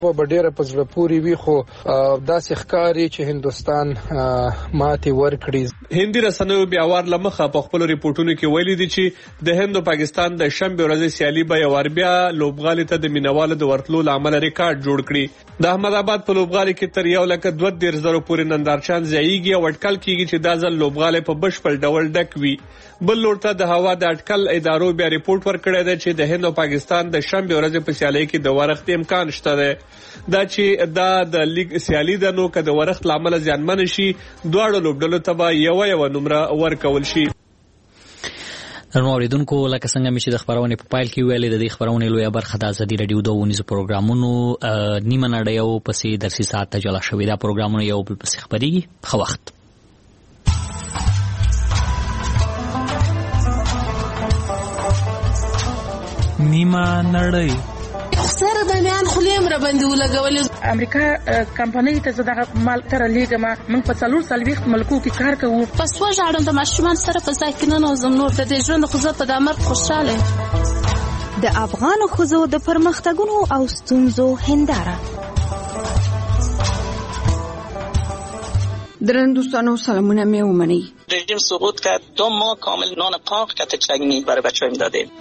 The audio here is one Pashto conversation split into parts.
و ډیره په زړه پورې وي، خو داسې ښکاري چې هندستان ماتې ورکړي. هندي رسنیو بیا وار لمخه په خپل ریپورتونو کې ویلي دي چې د هند او پاکستان د شنبه ورځې سیالي به یو بیا لوبغالي ته د مینوالو د ورتلو لامل ریکارډ جوړ کړي. د احمد آباد په لوبغالي کې تر 1,32,000 پورې نندارچیان ځایږي او اټکل کیږي چې دا ځل لوبغالي په بشپړ ډول ډک وي. بل لورته د هوا د اټکل ادارو بیا ریپورت ورکړی دی چې د هند او پاکستان د شنبه ورځې په سیالي کې د ورښت امکان شته دی. دا چې دا د لیگ سیالي ده، نو که د ورښت لامل ځانمن شي دواړو لوبډلو ته به یو نمره ورکول شي. نو اوریدونکو، لکه څنګه چې د خبرونې په پایل کې ویلې، د دې خبرونې لویه برخه د ازادي رادیو د ونیزو پروګرامونو نیمه نړۍ او پسې درسي ساعت ته جلا شوې. دا پروګرامونه یو بل پسې خبرېږي. ښه وخت. نیمه نړۍ سره باندې خلیم را باندې ولګولې. امریکا کمپنۍ ته زه دغه مال تر لیږم. موږ په 440 ملکو کې کار کوو. پس وژاړم د ماشومان سره په ځای کې نه نوزم. نور د دې ژوند خو په د مرګ خوشاله. د افغانو ښځو د پرمختګونو او ستونزو هنداره. درنو دوستانو، سلامونه می ومنئ. رژیم سقوط کرد. 2 ماه کامل نان پاک کت چگنی برای بچه‌ها میدادیم.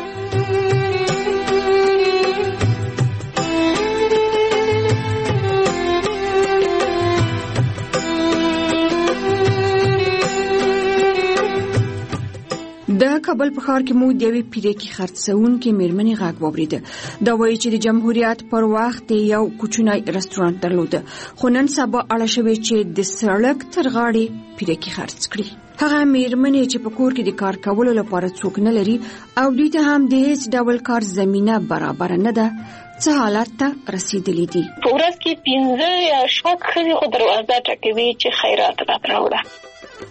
د کابل په ښار کې مو د یوې پیرکي خرڅونکې میرمنې غږ واورېده. دا وایي چې د جمهوریت پر وخت یو کوچنی رستورانت درلود، خو نن سبا اړه شوې چې د سړک تر غاړې پیرکي خرڅ کړي. هغه میرمنې چې په کور کې د کار کولو لپاره څوک نه لري او دوی ته هم د هیڅ ډول کار زمینه برابر نه ده، څه حالت ته رسیدلي دي. په ورځ کې 15 یا 6 ښځې خو دروازه ټکوي چې خیرات راوړه.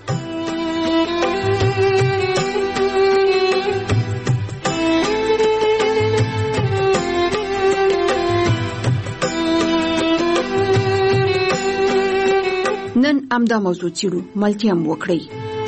نن امدا موضوع چیرو ملتیم وکړي.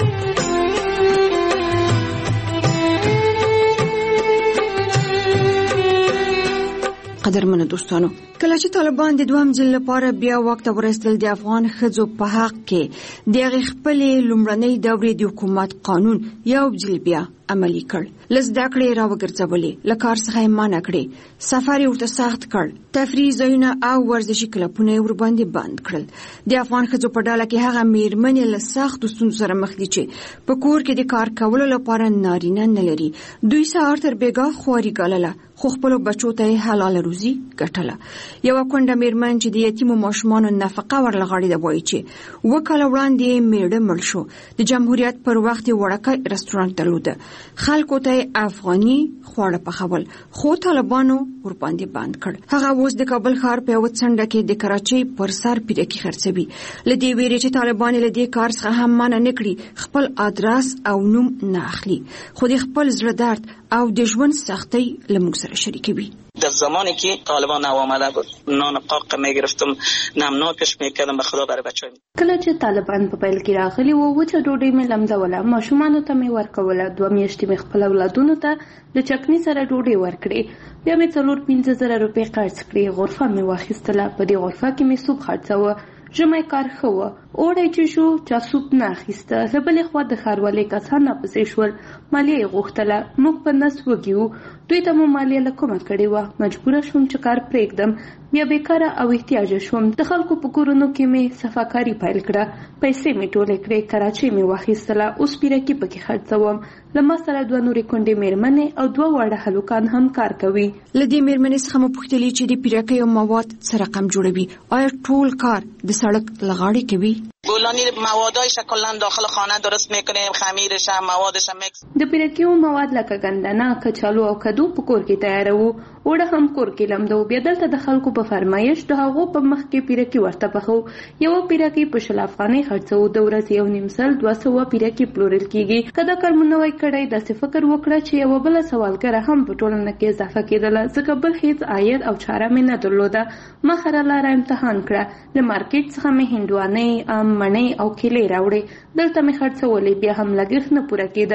قدرمنو دوستانو، کله چې طالبان د دوهم ځل لپاره بیا وخت ورسېدل، د افغان ښځو په حق کې د هغې خپلې لومړنۍ دورې د حکومت قانون یو ځل بیا عملي کړ. له زده کړې راوګرځولې، له کار څخه یې منع کړې، سفر یې ورته سخت کړ، تفریح ځایونه او ورزشي کلبونه یې ورباندې بند کړل. د افغان ښځو په ډله کې هغه میرمنې له سختو ستونزو سره مخ دي چې په کور کې د کار کولو لپاره نارینه نه لري. دوی سهار تر بېګا خواري ګالله، خو خپلو بچو ته یې حلاله روزي ګټله. یوه کونډه میرمن چې د یتیمو ماشومانو نفقه ورلغاړې ده وایي چې 2 کاله وړاندې یې میړه مړ شو. د جمهوریت پر وخت یې وړوکی رستورانت درلوده، خلکو ته افغاني خواړه پخول، خو طالبانو ورباندې بند کړ. هغه اوس د کابل ښار په یوه څنډه کې د کراچۍ پر سر پیرکي خرڅوي. له دې ویرې چې طالبان له دې کار څخه هم منع نه کړي، خپل ادرس او نوم نه اخلي، خو د خپل زړه درد او د ژوند سختۍ له موږ سره شریکوي. در زمانی که طالبان آمده بود نان پاک میگرفتم، نمناکش میکردم به خدا برای بچه‌ام. کله چې طالبان په پیل کې راغلي وو، وچه ډوډۍ مې لمدوله، ماشومانو ته مې ورکوله، 2 میاشتې مې خپل اولادونو ته د چکني سره ډوډۍ ورکړې. بیا مې 4-5,000 روپۍ قرض کړې. غرفه مې واخیستله، په دې غرفه کې مې سوپ خرڅاوه. ژمی کار ښه وه، اوړی چې شو چا سوپ نه اخیسته. له بلې خوا د ښاروالۍ کسان راپسې شول، مالیه یې غوښتله. موږ په نس وږي وو، دوی ته مو مالیه له کومه کړې وه. مجبوره شوم چې کار پرېږدم. بیا بیکاره او احتیاجه شوم. د خلکو په کورونو کې مې صفاکاري پیل کړه، پیسې مې ټولې کړې، کراچۍ مې واخیستله. اوس پیرکي پکې خرڅوم. له ما سره 2 نورې کونډې میرمنې او 2 واړه هلکان هم کار کوي. له دې میرمنې څخه مو پوښتلې چې د پیرکیو مواد څه رقم جوړوي، آیا ټول کار د سړک لغاړې کوي؟ گلانی موادایش کلا داخل خانه درست میکنیم، خمیرش هم موادش هم مکس. د پیرکیو مواد لکه ګندنه، کچالو او کدو په کور کې تیاروو. اوړه هم کور کې لمدو. بیا دلته د خلکو په فرمایش د هغو په مخ کې پیرکي ورته پخو. یو پیرکي په 20 افغانۍ خرڅو. د ورځې 1.5 سل 200 پیرکي پلورل کیږي. کله کارمونه وای کړی د فکر وکړه چې یو بل سوالګر هم په ټولنه کې اضافه کېدله، ځکه بل هیڅ عاید او چاره مې نه درلوده. ما خره لاره امتحان کړه. د مارکیټ څخه مې هندوانې، مڼې او کیلې راوړې. دلته مې خرڅولې، بیا هم لګښت نه پوره کېده.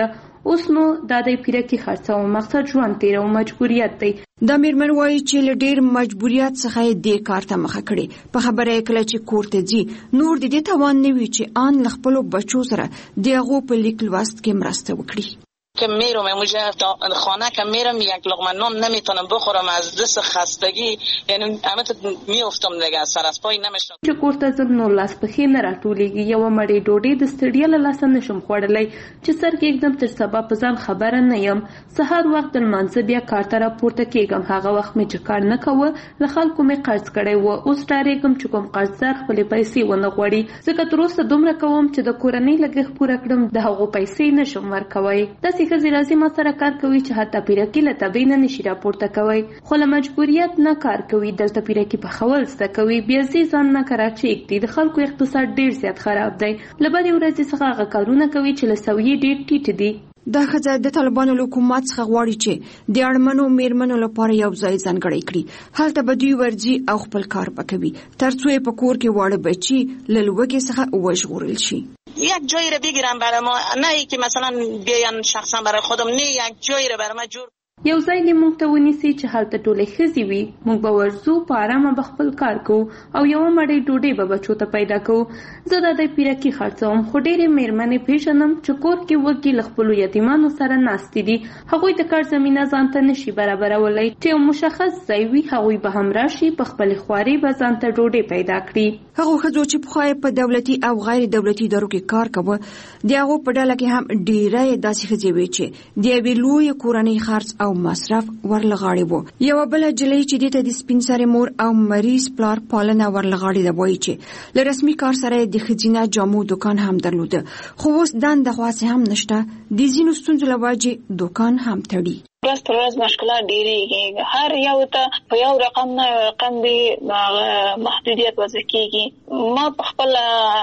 اوس نو د دې پیرکی خرڅو مقصد ژوند تیرو مجبوریت دی. د میرمن وایي چې له ډیر مجبوریت څخه دې کار ته مخه کړي. په خبره کله چې کور ته ځي نور د دې توان نه وي چې آن له خپل بچو سره د هغو په لیک لوست کې مرسته وکړي. که میرم اونجا خانه که میرم یک لقمه نان نمیتونم بخورم از دست خستگی، یعنی همه میافتم دیگه سر از پای نمیشم. چې کور ته ځم نو لاس پخې نه راټولېږي. یوه مړۍ ډوډۍ د ستړیا له لاسه نشم خوړلی چې سر کېږدم تر سبا په ځان خبره نه یم. سهار وخت د لمانځه بیا کار ته راپورته کېږم. هغه وخت مې چې کار نه کوه له خلکو مې قرض کړی و. اوس ډارېږم چې کوم قرضدار خپلې پیسې ونه غواړي، ځکه تر اوسه دومره کوم چې د کورنۍ لګښت پوره کړم د هغو پیسې نشم ورکوی. داسې ښځې راځي ما سره کار کوي چې حتی پیرکي له تبې نه نشي راپورته کوی، خو له مجبوریت نه کار کوي. دلته پیرکي پخول زده کوي، بیا ځي ځان نه کراچۍ ږدي. د خلکو اقتصاد ډېر زیات خراب دی. له بدې ورځې څخه هغه کارونه کوي چې له سویې ډېر ټیټ دي. دا ښځه د طالبانو له حکومت څخه غواړي چې د اړمنو میرمنو لپاره یو ځای ځانګړی کړي. هلته به دوی ورځي او خپل کار وکوي تر څو په کور کې واړه بچي له لوږې څخه وژغورل شي. یک جایی رو بگیرم برای ما، نه ای که مثلا بیان شخصا برای خودم، نه یک جایی رو برای ما جور. یو ځای دې موږ ته ونیسي چې هلته ټولې ښځې وي. موږ به ورځو، په ارامه به خپل کار کوو او یوه مړۍ ډوډۍ به بچو ته پیدا کوو. زه د دې پیرکي خرڅوم، خو ډېرې میرمنې پیژنم چې کور کې وږي له خپلو یتیمانو سره ناستې دي. هغوی د کار زمینه ځان ته نشي برابرولی. چې یو مشخص ځای وي هغوی به هم راشي، په خپلې خوارۍ به ځان ته ډوډۍ پیدا کړي. هغو ښځو چې پخوا په دولتي او غیر دولتي ادارو کې کار کوه د هغو په ډله کې هم ډېری داسې ښځې وې چې د یوې لویې کورنۍ خرڅ او مصرف ورلغاړې وو. یوه بله نجلۍ چې دې ته د سپین سرې مور او مریض پلار پالنه ورلغاړې ده وایي چې له رسمي کار سره د ښځینه جامو دوکان هم درلوده، خو اوس دنده خاصه هم نشته. د ځینو ستونزو له وجې دوکان هم تړي. ورځ پر ورځ مشکلات ډېرېږي. هر یو ته په یو رقم نه رقم دی محدودیت وضع کېږي. ما په خپله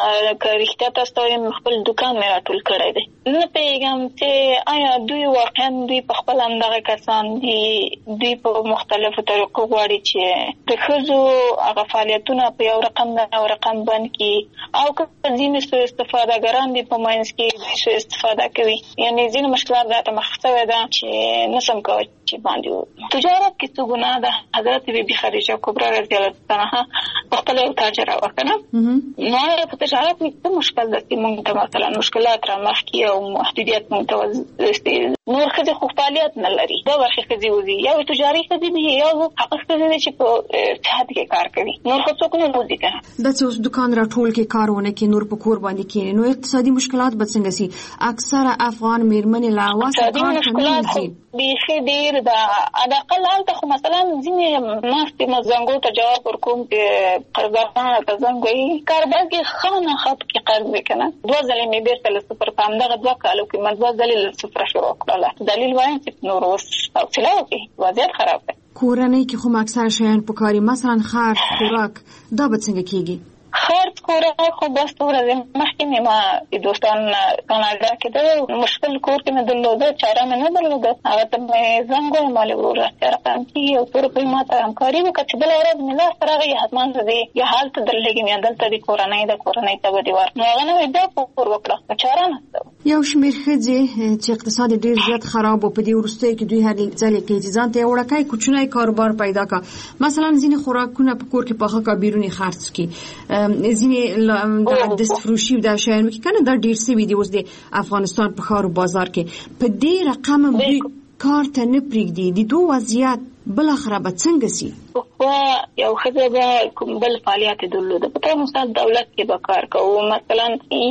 که رښتیا تاسو ته وایم خپل دوکان مې راټول کړی دی. نه پوهېږم چې آیا دوی واقعا دوی په خپله همدغه کسان دي، دوی په مختلفو طریقو غواړي چې د ښځو هغه فعالیتونه په یو رقم نه یو رقم بند کړي، او که ځینې سوء استفادهګران دي په منځ کې دوی سوء استفاده کوي. یعنې ځینې مشکلات راته مخ شوی ده چې نسم کوي چې باندې تجارت کې څه ګناه ده. حضرت بیبي خدیجه کبرا رضی الله عنها خپل یو تاجره وکړه. نو په تجارت کې څه مشکل ده چې موږ ته مثلا مشکلات را مخ کې او محدودیت موږ ته نور ښځې خو فعالیت نه لري. دا برخې ښځې وځي، یو تجاري ښځې دي، یو هغه ښځې دي چې په صحت کې کار کوي. نور خو څوک نه وځي که نه. دا چې اوس دوکان راټول کې کار ونه کړي، نور په کور باندې کښېني، نو اقتصادي مشکلات به څنګه سي؟ اکثره افغان میرمنې له هوسه کار ته نه ځي. بیخي ډېر ده. حداقل هلته خو مثلا ځینې ناستې ما زنګو ته جواب ورکوم چې قرضدارانو ته زنګ وایي کاربار کې ښه نه ښه پکې قرض وي که نه. 2 ځلې مې بېرته له صفر په همدغه 2 کالو کې ما 2 ځلې له صفره شروع کړله. دلیل وایم چې نور اوس حوصله وکړي، وضعیت خراب دی. کورنۍ کې خو اکثره شیان پکاري، مثلا خرڅ، خوراک، دا به څنګه کېږي؟ خرڅ خوراک خو بس 2 ورځې مخکې مې ما دوستان کاناډا کې ده مشکل کور کې مې درلوده، چاره مې نه درلوده. هغه ته مې زنګ ووایم مالې ورور رقم کېږي او 100 روپۍ ما ته همکاري وکړه چې بله ورځ مې لاس ته راغی حتما زه دې یا هلته درلږم یا دلته دې کورنۍ ده کورنۍ ته به دې ورکړم. نو هغه نه مې بیا پور وکړه، چاره نشته. یو شمېر ښځې چې اقتصاد ډېر زیات خراب و په دې وروستیو کې دوی هر ځل کې چې ځان ته یو وړوکی کوچنی کاروبار پیدا کړه. مثلا ځینې خوراکونه په کور کې پاخه کړه، بیرون یې خرڅ کړي. ځینې د دستفروشي د شیانو کې کنه دا ډېر سوي دي اوس د افغانستان په ښار او بازار کې. په دې رقم دوی کار ته نه پرېږدي. د دوی وضعیت بالاخره به څنګه سي؟ خو یو ښځه به کوم بل فعالیت درلوده، په طور مثال دولت کې به کار کوو، مثلا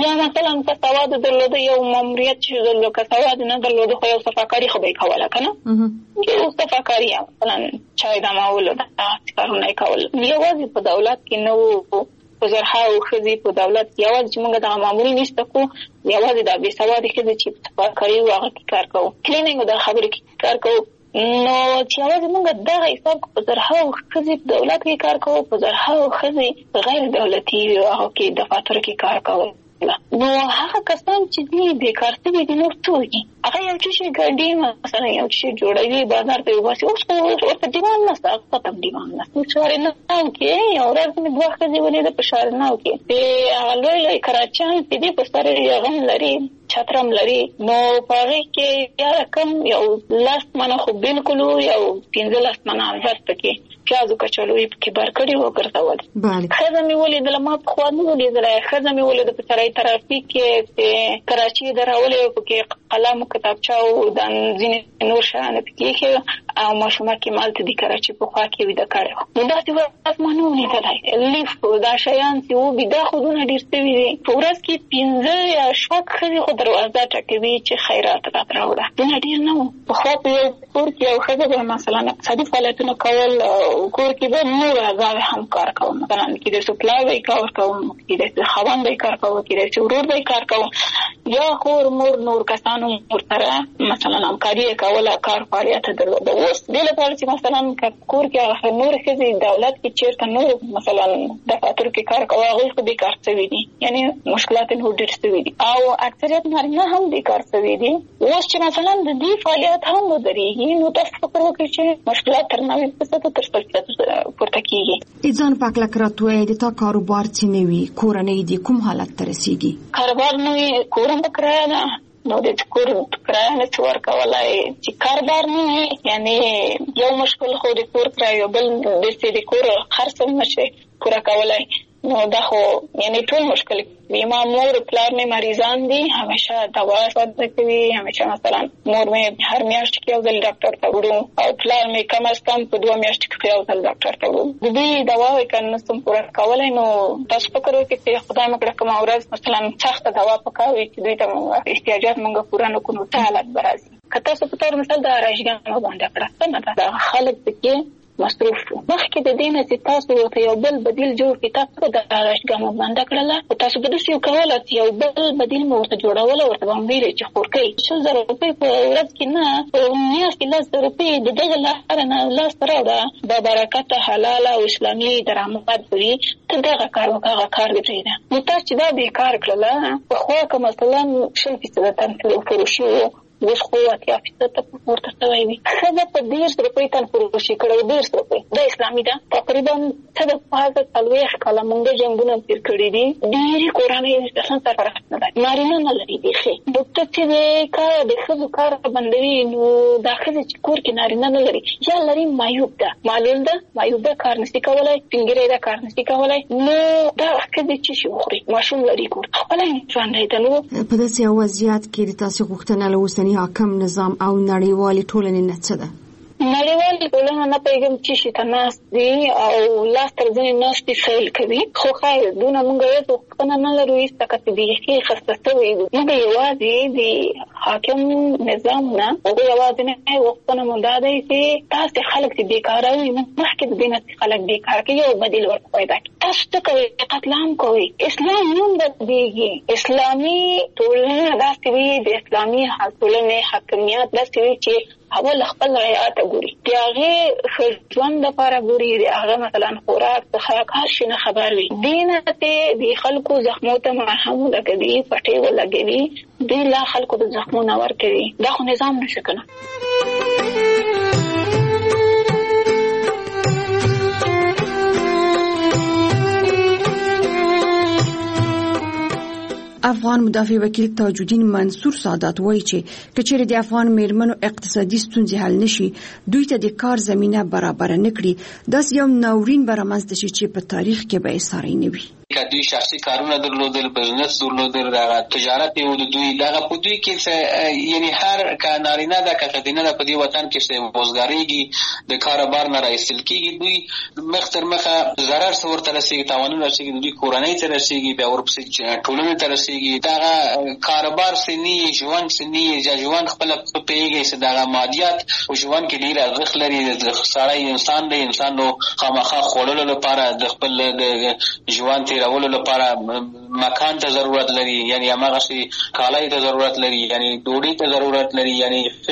که سواد درلوده یو ماموریت چې درلوده، که سواد نه درلوده خو یو صفاکاري خو به یې کوله که نه. یو صفاکاري مثلا چای دمولو داسې کارونه یې کول. یوازې په دولت کې نه وو. په زرهاو ښځې په دولت کې یوازې چې موږ دغه معمولي نشته کو یوازې دا بې سوادې ښځې چې په صفاکاري وو هغه کې کار کوو، کلینینګ د خبرې کې کار کوو. نو چې یوازې موږ دغه حساب په زرهاو ښځې په دولت کې کار کوو، په زرهاو ښځې په غیر دولتي هغو کې دفاترو کې کار کوو. نو هغه کسان چې دي بیکار شوي دي نور څه وکړي؟ هغه یو څه شي ګډي مثلا یو څه جوړوي بازار ته وباسي. اوس خو ورته ډیمانډ نشته، هغه ته ډیمانډ نشته. شارناو کې یو ورځ مې 2 ښځې ولیده په شارناو کې، هغه لوی کراچیان چې دي په سر یې غم لري چترم لري نو پاره کې یا کم یو لاس منه خو بالکل یو 15 منه ارزښت کې پیازو کچالوی کې برکړی وګرځول. خزه مې ولیدل ما په خوا نه ولیدل خزه مې ولید په سړی ترافیک کې کراچي درولې کې قلم کتابچه او د ځینې نور شان پکې او ماشومه کې مالته د کراچي په خوا کې ودا کړو. نو دا چې ورځ مانو ولیدل لیف دا شیان چې و بيدا خودونه ډیر ستوي دي په ورځ کې 15 یا شپږ خزه خو دروازه ټکوي چې خیرات راوړه. دا ډیر نه په خوا په کور کې او خزه مثلا اقتصادي فعالیتونه کول کور کې به نور غاوي هم کار کوم مثلا کې د سپلای وای کار کوم کې د خوان وای کار کوم کې د ورور وای کار کوم یا خور مور نور کسانو مرتره مثلا همکاري کوله کار فعالیت درلوده. اوس د لپاره چې مثلا کور کې نور خزي دولت کې چیرته نور مثلا دفاتر کې کار کوي هغه خو به کار کوي دي یعنی مشکلات نه ډېر ستوي دي او اکثریت نارینه هم به کار کوي دي. اوس چې مثلا د دې فعالیت هم ودرېږي نو تاسو فکر وکړئ چې مشکلات تر 90% پورته کیږي. ځان پاک لکراتوي د تا کاروبار چې نوي کورنۍ دي کوم حالت ته رسیږي؟ کاروبار نوي کورم کرایه نه نو د کور کرایه نه څور کولای چې کاروبار نه یعنی یو مشکل خو د کور کرایه بل د دې کور خرڅ نشي پورا کولای نو دا خو یعنی ټول مشکل وي. ما مور پلار مې مریضان دي همیشه دوا صدر کوي همیشه مثلا مور مې هر میاشت کې یو ځل ډاکټر ته وړم او پلار مې کم از کم په 2 میاشت کې یو ځل ډاکټر ته وړم. د دې دوا وکړ نو پورا کولای نو تاسو فکر وکړئ چې خدای مې کړه کوم ورځ مثلا سخت دوا پکاوي چې دوی ته احتیاجات موږ پورا نه کوو ته حالت برازي. کته څه په تور مثال د راځګانو باندې کړه نه دا خلک پکې مصروف مخکې د دینه چې تاسو ته یو بل بدیل جوړ کړئ تاسو د راځګانو باندې کړل او تاسو به د یو کول یو بل بدیل مو ورته جوړول ورته باندې چې خورکې 6000 روپۍ په ورځ کې نه په میاشت کې 1000 روپۍ د دغه لاره نه لاس راوړه د برکت حلال او اسلامي درآمد لري ته دغه کار وکړه کار دی پرې نو تاسو چې دا به کار کړل په خو که مثلا 100% تنفيذ فروشي اوس خو اتیا فیصد ته ورته شوی وي خزه په 1.5 روپۍ تن فروشي کړو 1.5 روپۍ د اسلامي ده تقریبا څه د 15 کاله مونږ جنگونه تیر کړی دي ډېری کورانه د څنګه سره نه ده نارینه نه لري دي ښه د چې کار د خزو کار بندوي نو د خزې چې کور کې نارینه نه لري یا لري مایوب ده معلول ده مایوب ده کار نشي کولای څنګه ده کار نشي کولای نو دا خزې چې شي خوري ماشوم لري کور خپل ځان دی نو په داسې وضعیت کې د تاسو غوښتنه لوستنی حاکم نظام او نړیوالې ټولنې نه څه ده؟ نړیوال ټولنه نه پیغام چې شته ناس دي او لاس تر ځنې ناس دي سیل کوي خو خیر دونه مونږ یې څنګه نه لرو هیڅ تکته دي چې خسته وي موږ یوازې دي حاکم نظام نه او یوازې نه وختونه مونږ دا دی چې تاسو خلک دې بیکاره وي مخکې د دینه خلک بیکاره کوي او بدیل ورته پیدا کوي تاسو ته کوي قتل عام کوي اسلام نوم بدیږي اسلامي ټولنه داسې وي د اسلامي ټولنې حاکمیت داسې وي چې اول خپل رعایت ګوري دیغه ژوند لپاره ګوري دیغه مثلا خوراک څخه هر شي نه خبر وي دینه ته دی خلکو زخمو ته مرهم لګوي پټي ولګوي دی لا خلکو د زخمو نه ور کوي دا خو نظام نشي کنه. افغان مدافع وکیل تاج الدین منصور سعادت وایي چې کچېره د افغان میرمنو اقتصادي ستونزې حل نشي دوی ته د کار زمينه برابر نه کړي داس یو ناورین برامزد شي چې په تاریخ کې به ساري نه وي دوی شخصي کارونه درلودل بزنس درلودل دغه تجارت یو د دوی دغه په دوی کې یعنی هر کانارینه د کډینه په دې وطن کې څه روزګاریږي د کاروبار نه راځل کیږي دوی مختر مخه ضرر څور تر رسیدي تاوانونه رسیدي دوی کورنۍ ته رسیدي به ورپسې ټولنه ته رسیدي دغه کاروبار سني ژوند سني ژوند خپل پیږي چې دغه مادیات او ژوند کې ډیر ارزښت لري د سړی انسان دی انسان نو خامخا خورلو لپاره د خپل د ژوند راولو لپاره مکان ته ضرورت لري یعنی هغه شي کالای ته ضرورت لري یعنی ډوډۍ ته ضرورت لري یعنی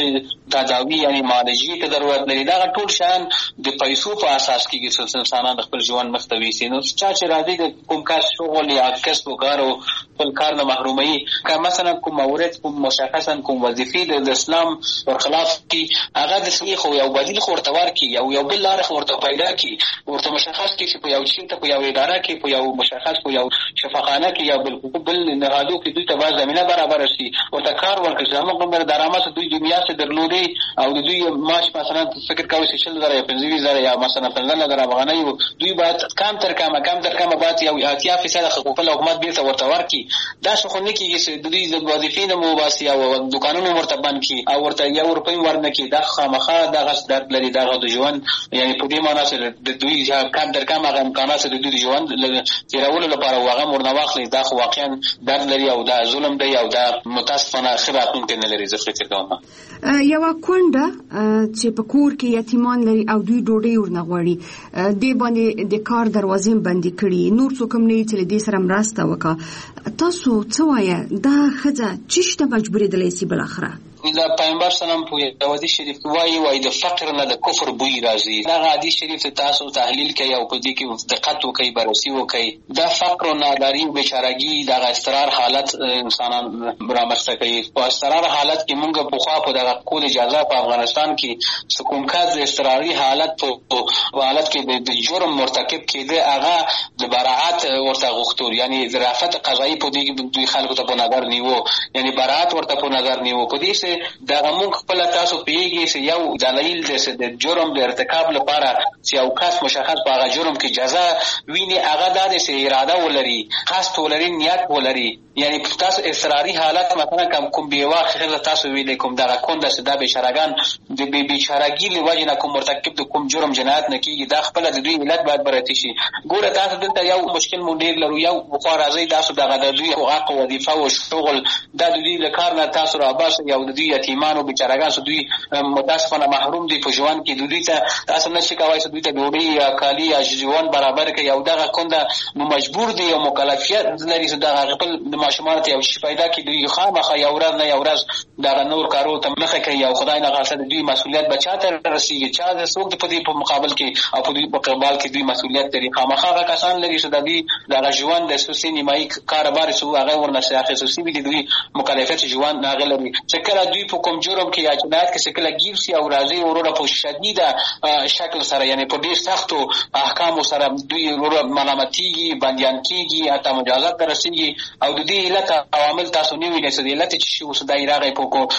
تداوی یعنی معالجې ته ضرورت لري. دا ټول شیان د پیسو په اساس کېږي چې انسانان خپل ژوند مخ ته ویسي. نو چا چې راځي د کوم کار شغل یا کسب و کار او خپل کار نه محرومي، که مثلا کوم مورد کوم مشخصا کوم وظیفې د اسلام ورخلاف کی، هغه د سیخ او یو بدیل خورته ورکی یو بل لار خورته پیدا کی، ورته مشخص کی چې په یو چین ته په یو اداره کې په یو مشخص په یو شفاخانه کې یا بل نهادو کې دوی ته باز زمينه برابر شي ورته کار ورکړي. زموږ د درآمد دوی د میاشتې درلودي او د دوی معاش مثلا فکر کوي چې 40,000 یا 50,000 یا مثلا 15,000 افغانۍ، دوی باید کم تر کمه باید یو 80% حقوق حکومت بیرته ورته ورکړي. دا څه خو نه کېږي چې دوی د وظیفې نه مباسي او دکانونو ورته بند کړي او ورته یو روپۍ ورنکړي. دا خامخا دغه درد لري دغه د ژوند، یعنی په دې معنا چې د دوی کم تر کمه هغه امکانات د دوی د ژوند تېرولو لپاره هغه ورنه واخلي. دا خو واقعا درد لري او دا ظلم دی او دا متاسفانه ښه راتلونکی نه لري. زه فکر کوم یوه کونډه چې په کور کې یتیمان لري او دوی ډوډۍ ورنه غواړي، دې باندې د کار دروازې بندې کړي، نور څوک هم نه وي چې له دې سره مرسته وکړه. تاسو څه وایه دا ښځه چې شته مجبورېدلی سي بالاخره؟ د پیغمبر سلام په یو حدیث شریف کې وایي د فقر نه د کفر بوی راځي. دا حدیث شریف تاسو تحلیل کوي او په دې کې دقت وکړئ، بررسي وکړئ. دا فقر او ناداري او بیچارهګي د استقرار حالت انسانان رامنځته کوي. په استقرار حالت کې موږ په خوا په دغه کول اجازه په افغانستان کې کوم کار د استقراري حالت په حالت کې د جرم مرتکب کېده هغه د براءت ورته غوښتل، یعنی ظرافت قضایي په دې دوی خلکو ته په نظر نیو، یعنی براءت ورته په نظر نیو. په دې دا موږ خپل تاسو پیږي چې یو دلیل د جرم د ارتکاب لپاره چې یو کس مشخص په هغه جرم کې جزا ویني، هغه د اراده ولري، قصد ولري، نیت ولري. یعنی تاسو اصراري حالت مثلا کوم بیوه خیر تاسو ویلې کوم دغه کونډه چې دا بیچارهګان د بیچارهګي له وجې نه کوم مرتکب د کوم جرم جنایت نه کیږي، دا خپل د دوی علت باید بررسي شي. ګوره تاسو دلته یو مشکل مونږ ډېر لرو، یو بخوا راځي تاسو دغه د دوی حقوق وظیفه او شغل دا د دوی له کار نه تاسو را باسي، یو د دوی یتیمانو بیچارهګان چې دوی متاسفانه محروم دي په ژوند کې، دوی ته تاسو نشئ کولی چې دوی ته ډوډۍ یا کالي یا ژوند برابر کړي. او دغه کونډه نو مجبور دي او مکلفیت لري چې دغه خپل ماشومان ته یو شي پیدا کړي. دوی خامخا یو ورځ نه یو ورځ دغه نور کارو ته مخه کوي او خدای نه خاصه دوی مسؤلیت بچا ته رسیږي. چا د څوک په دې په مقابل کې او په دوی په قبال کې دوی مسؤلیت لري. خامخا هغه کسان لري چې د دوی دغه ژوند د سوسي نیمایي کاروبار سو هغه ورنه اخیستل دي، دوی مکلفیت ژوند هغه لري. چې کله دوی په کوم جرم کې یا جنایت کې کله گیر سي او راځي وروره په شدیده شکل سره، یعنی په ډېر سختو احکامو سره دوی وروره ملامتيږي، بندیان کېږي، حتی مجازات ته رسېږي. او د دې علت عوامل تاسو نه ویلئ چې د علت چې شي اوس دا یې راغی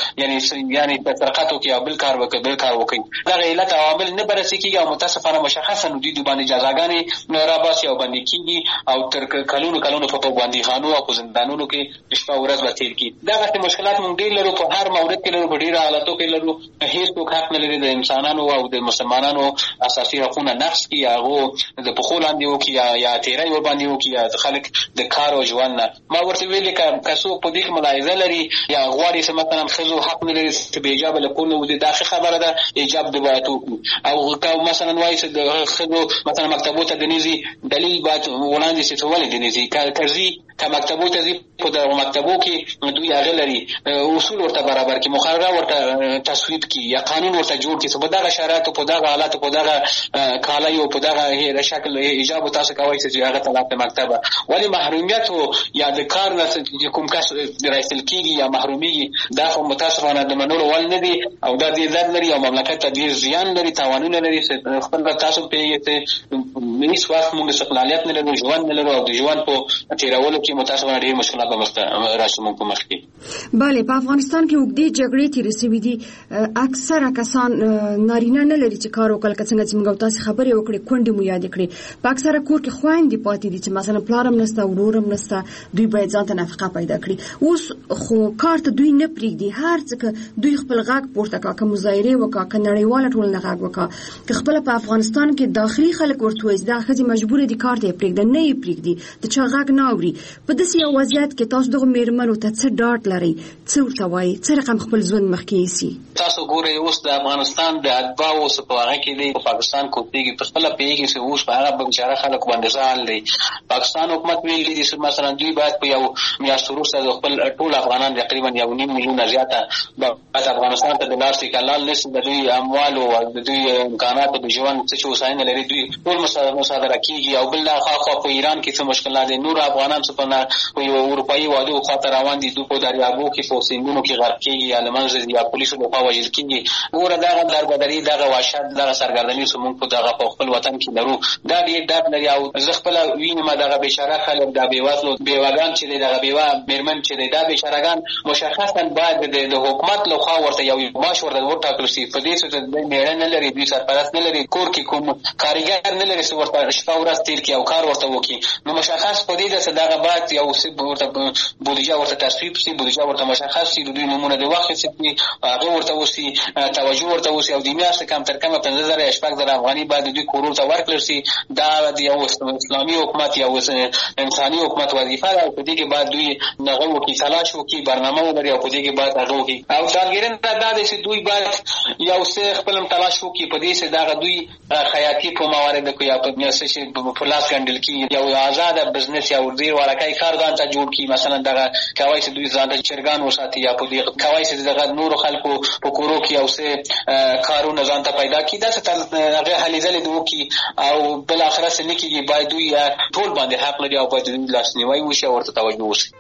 په یعنی په سرقت وکړي او بل کار وکړي. دغه علت عوامل نه بررسي کېږي او متاسفانه مشخصا دوی باندې جزاګانې راباسي او بندي کېږي او تر کلونو په بندیخانو او په زندانونو کې شپه ورځ به تېر کړي. دغسې مشکلات موږ ډېر لرو، په هر مورد کې لرو، په ډېرو حالتو کې لرو. هېڅوک حق نه لري د انسانانو او د مسلمانانو اساسي حقونه نقض کړي، هغو د پښو لاندې وکړي یا تېری ورباندې وکړي یا خلک د کار او ژوند نه. ما ورته ویلې که څوک په دې کې ملاحظه لري یا غواړي چې مثلا ښځو حق نه لري چې بې حجابه له کور نه وځي، دا ښه خبره ده، حجاب دې باید وکړو. او که مثلا وایي چې د ښځو مثلا مکتبو ته د نه ځي، دلیل باید وړاندې شي چې ولې دې نه ځي. که مکتبو ته ځي په دغو مکتبو کې دوی هغه لري اصول ورته برابر کړي، مقرره ورته تصویب کړي یا قانون ورته جوړ کړي چې په دغه شرایطو په دغه حالاتو په دغه کالیو په دغه شکل حجاب تاسو کوئ چې هغه ته لاړ مکتبه. ولې محرومیت یا د کار نه کوم کس رایستل کېږي یا محرومیږي، دا خو متاسفانه د منلو وړ نه دي او دا ډېر درد لري او مملکت ته ډېر زیان لري، تاوانونه لري. خپل تاسو پوهېږئ چې هېڅ وخت موږ استقلالیت نه لرو، ژوند نه لرو او د ژوند په تېرولو کې متاسفانه ډېر مشکلات به راشي موږ په مخ کې. بله، په افغانستان کې اوږدې جګړې تېرې شوي دي. اکثره کسان نارینه نه لري چې کار وکړي، لکه څنګه چې موږ تاسې خبرې وکړې، کونډې مو یادې کړې. په اکثره کور کې خویندې پاتې دي چې مثلا پلار هم نشته، ورور هم نشته، دوی باید ځان ته نفقه پیدا کړي. اوس خو کار ته دوی نه پرېږدي، هر څه که دوی خپل غږ پورته کړه، که مظاهرې وکړه، که نړیواله ټولنه غږ وکړه، که خپله په افغانستان کې داخلي خلک ورته وایي دا ښځې مجبوره دي کار ته یې پرېږده، نه یې پرېږدي، د چا غږ نه اوري. په داسې یو وضعیت کې تاسو دغو مېرمنو ته څه ډاډ لري څه ورته وایي څه رقم خپل ژوند مخکې سي تاسو ګورئ اوس د افغانستان د اتباعو په هغه کې دی پاکستان کوپیږي په خپل پیږي چې اوس په هغه بنچاره خلک باندې ځان دی پاکستان حکومت ویلي دي چې مثلا دوی باید په یو میاشت وروسته د خپل ټول افغانان تقریبا 1.5 میلیون زیاته د افغانستان ته د لاسي کلال لست د دوی اموال او د دوی امکانات د ژوند څه وسایل لري دوی ټول مصادره کیږي او بل خو په ایران کې څه مشکلات دي نور افغانان څه په یو اروپאי وادو خاطر روان دي دوی په دریابو کې په سیندونو کې غرق کیږي یا لمنځه یا پولیسو په خوا وژل کیږي ګوره دغه دربدري دغه وحشت دغه سرګردنی سمون په دغه په خپل وطن کې لرو دا ډېر درد لري او زه خپل وینم دغه بیچاره خلک د بیوزلو بیواګان چې دغه بیوا میرمن چې دا بیچارهګان مشخصا باید د حکومت له خوا ورته یو معاش ورته ورټاکل شي په دې چې د میړه نه لري دوی سرپرست نه لري کور کې کوم کارګر نه لري چې ورته شپه ورځ تیر کړي او کار ورته وکړي نو مشخص په دې چې دغه باید یو څه ورته بودیجه ورته تصویب شي بودیجه ورته مشخص شي دوی نمونه د وخت چې هغه ورته وسی توجه ورته وسی او د میاشتې کم تر کمه 15000 شپږ افغاني باید دوی کورونو ته ورکړل شي دا د یو اسلامي حکومت یا انساني حکومت وظیفه ده او په دې کې باید دوی دغه وکړي تلاش وکړي برنامه ولري او په دې کې باید هغه وکړي او ځانګړنه دا ده چې دوی باید یو څه خپل تلاش وکړي په دې چې دغه دوی خیاطي په موارد کې یا په میاسه چې په لاس ګڼل کې یو آزاد بزنس یا ډیر ورکای کارګان ته جوړ کی مثلا دغه کوي چې دوی ځان ته چرګان وساتي یا په دې کوي چې دغه نور خلکو په کورو کې او څه کارونه ځان ته پیدا کی دا څه هغه حل ځلې دوی کی او بل اخر سره نکیږي باید دوی ټول باندې حق لري او باید دوی لاسنیوي وشي او ورته توجه وشي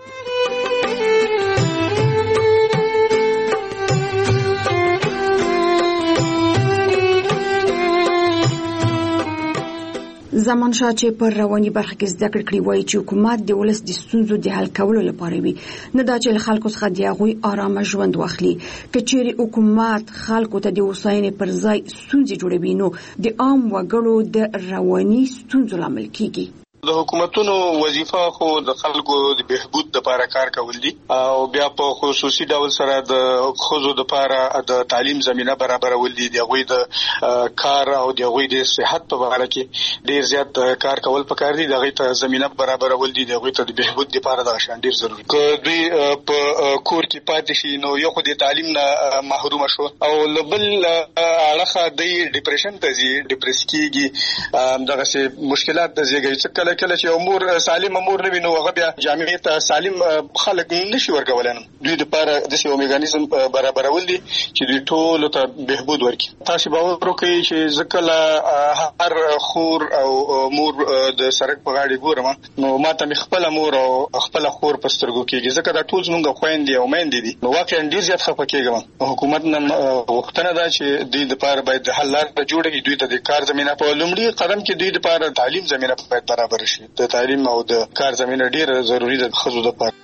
زمانشاه چې پر رواني برخه کې زده کړې وایي چې حکومت د ولس د ستونزو د حل کولو لپاره وي نه دا چې خلکو څخه د هغوی آرامه ژوند واخلي که چیرې حکومت خلکو ته د وسایل پر ځای ستونزې جوړوي نو د عام وګړو د رواني ستونزو لامل کیږي د حکومتونو وظیفه خو د خلکو د بهبود لپاره کار کول دي او بیا په خصوصي ډول سره د خزو لپاره د تعلیم زمينه برابرول دي دغه د کار او دغه د صحت په اړه کې ډیر زیات کار کول پکار دي دغه ته زمينه برابرول دي دغه ته د بهبود لپاره د شان ډیر ضروري که دوی په کور کې پاتې شي نو یو خو د تعلیم نه محروم شو او بل اړخه د ډیپریشن ته زی ډیپریس کیږي دغه مشکلات د زیږي کله چې امور سالم امور نه وینو هغه بیا جامعه ته سالم خلک نشي ورکولای دوی لپاره د یو میکانیزم برابرول دي چې دوی ټول ته بهبود ورکړي تاسو باور وکړئ چې ځکه هر خور او مور د سرک په غاړه ګورم نو ماته خپل مور او خپل خور په سترګو کې ځکه دا ټول زموږ خويندې او میندې دي نو واقعا ډیر زیات خفه کېږم حکومت نن وختونه دا چې دوی لپاره باید حل لار جوړي دوی ته د کار زمينه په لومړي قدم کې دوی لپاره تعلیم زمينه باید برابر د تعلیم او د کار زمينه ډیره ضروری ده خزو د پاره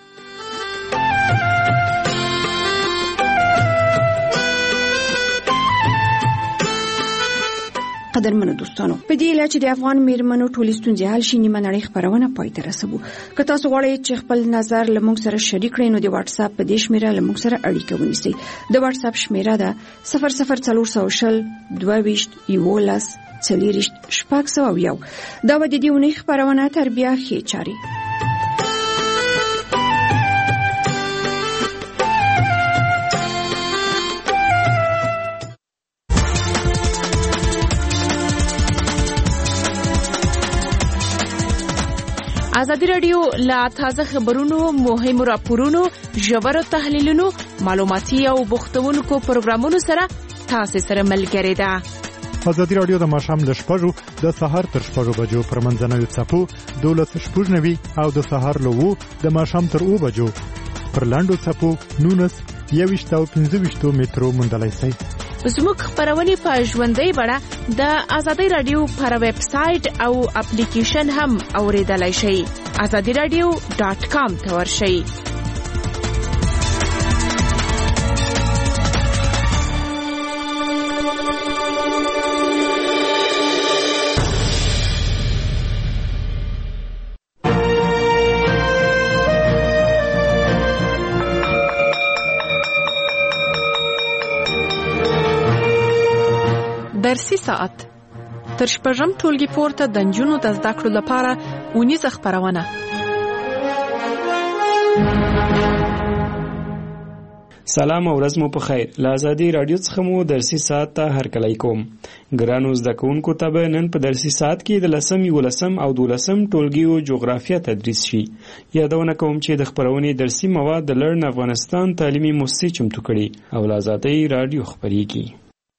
قدرمنو دوستانو په دې لاره چې د افغان میرمنو ټولې ستونزې حل شي نیمه نړۍ خبرونه پای ته رسوو که تاسو غواړئ چې خپل نظر له موږ سره شریک کړئ نو د واتس اپ په دې شمیره له موږ سره اړیکه ونیسئ د واتس اپ شمیره ده 00400 22 11 40 شپږ دا و د دې ونې خبرونه تر بیا ښې چاري ازادي رادیو لا تازه خبرونو مهمو راپورونو ژورو تحلیلونو معلوماتي او بوختونکو پروګرامونو سره تاسو سره ملګری ده ازادي رادیو د ماښام ل 6:00 د سحر تر 6:00 بجو پر منځنوي څپو 12:90 او د سحر له 2 د ماښام تر 2 بجو پر لاندو څپو 19 او 15 مترو مندلای شي زموږ خبرونه په ژوندۍ بڼه د ازادي رادیو پر ویب سټ او اپلیکیشن هم اوریدلای شئ azadiradio.com ته ورشئ درسي ساعت تر شپږم ټولګي پورته د نجونو د زده کړو لپاره ونیزه خبرونه سلام او ورځ مو په خیر. له ازادي رادیو څخه مو درسي ساعت ته هرکلی کوم. ګرانو زده کوونکو ته به نن په درسي ساعت کې د 10 او 12 ټولګیو جغرافیه تدریس شي. یادونه کوم چې د خبرونې درسي مواد د لړن افغانستان تعلیمي مؤسسې چمتو کړي او له ازادي رادیو خبريږي.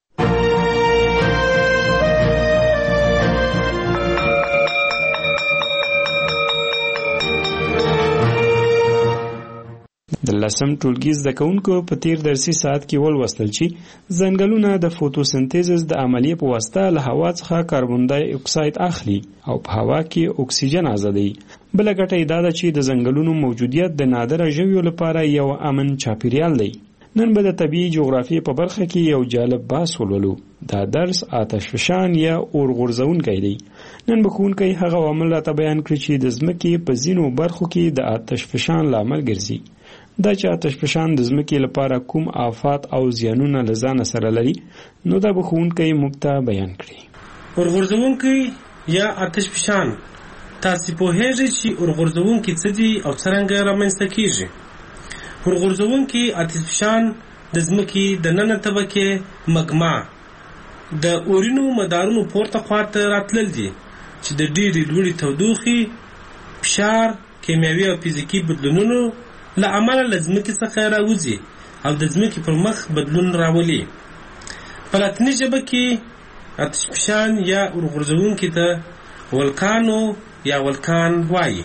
د 10 ټولګي زده کوونکو په تیر درسي ساعت کې ولوستل چې ځنګلونه د فوتوسنتیزس د عملیې په واسطه له هوا څخه کاربن ډای اکساید اخلي او په هوا کې اکسیجن آزادوي. بل ګټه دا ده چې د ځنګلونو موجودیت د نادره ژویو لپاره یو امن چاپیریال دی. نن به د طبیعي جغرافیې په برخه کې یو جالب بحث ولولو. دا درس آتشفشان یا اور غورځونکی دی. نن به ښوونکی هغه عوامل راته بیان کړي چې د ځمکې په ځینو برخو کې د آتشفشان لامل ګرځي. دا چې آتشفشان د ځمکې لپاره کوم آفات او زیانونه له ځانه سره لري نو دا به ښوونکی موږ ته بیان کړي. اور غورځونکی یا آتشفشان، تاسو پوهیږئ چې اور غورځونکی څه دي او څرنګه رامنځته کیږي؟ اور غورځونکی آتشفشان د ځمکې د ننه طبقې مګما د اورینو مدارونو پورته خواته راتلل دي چې د ډېرې لوړې تودوخې، فشار، کیمیاوي او فزیکي بدلونونو له امله له ځمکې څخه راوځي او د ځمکې پر مخ بدلون راولي. په لاتیني ژبه کې آتشفشان یا اور غورځونکي ته ولکانو یا ولکان وایي.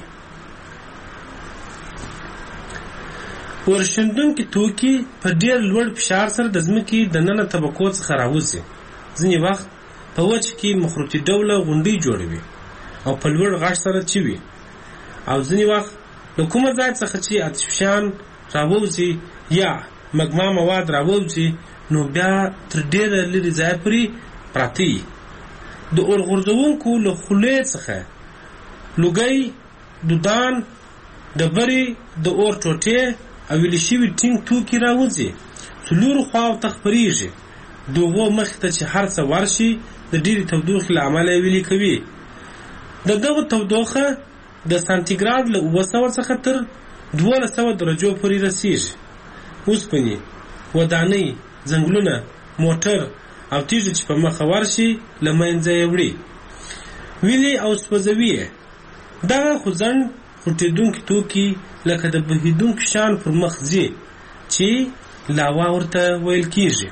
اورښندونکي توکي په ډېر لوړ فشار سره د ځمکې د ننه طبقو څخه راوځي. ځینې وخت په وچ کې مخروطي ډوله غونډۍ جوړوي او په لوړ غږ سره چوي، او ځینې وخت له کومه ځای څخه چې آتشفشان راوځي یا مګما مواد راوځي نو بیا تر ډېره لرې ځای پورې پراته وي. د اور غورځونکو له خولې څخه لوګی، دودان، ډبرې، د اور ټوټې او ویلې شوي ټینګ توکي راوځي، څلورو خواو ته خپرېږي. د اوبو مخې ته چې هر څه ورشي د ډېرې تودوخې له امله یې ویلې کوي. د دغه تودوخه د سانتیګراد له 900 څخه تر 1200 درجو پورې رسیږي. اوسپنې، ودانۍ، ځنګلونه، موټر او تیږې چې په مخه ورشي له منځه یې وړي، ویلې او سوځوي یې. دغه خوځنډ غټېدونکي توکي لکه د بهېدونکي شان پر مخ ځي چې لاوا ورته ویل کېږي.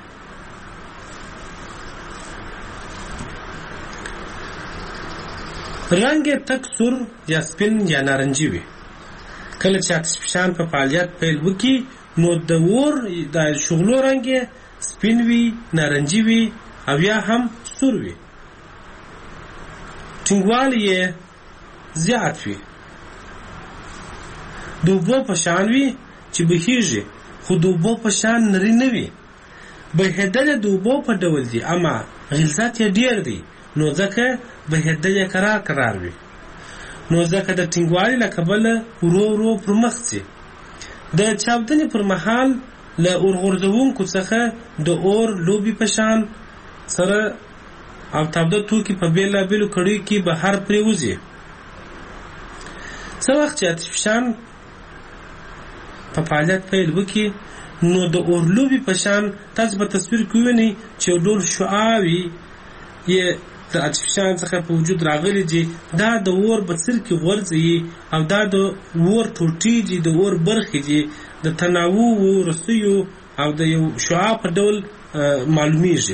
رنګ یې تک سور یا سپین یا نارنجي وي. کله چې آتشفشان په فعالیت پیل وکړي نو د اور د شغلو رنګ یې سپین وي، نارنجي وي او یا هم سور وي. ټینګوالی یې زیات وي. د اوبو په شان وي چې بهیږي، خو د اوبو په شان نری نه وي. بهېدل د اوبو په ډول دي اما غلظت یې ډېر دی، نو ځکه بهېدل یې کرار وي. نو ځکه د ټینګوالي له کبله ورو ورو پر مخ ځي. د چاودنې پر مهال له اور غورځونکو څخه د اور لوبې په شان سره او تاوده توکي په بېلابېلو کړیو کې بهر پرېوځي. څه وخت چې آتشفشان په فعالیت پیل وکړي نو د اور لوبې په شان تاسو په تصویر کې وینئ چې یو ډول شعاوي یې د آتشفشان څخه په وجود راغلي دي. دا د اور بڅر کې غورځي او دا د اور ټوټې دي، د اور برخې دي، د تناوع رسیو او د یو شعاع په ډول معلومیږي.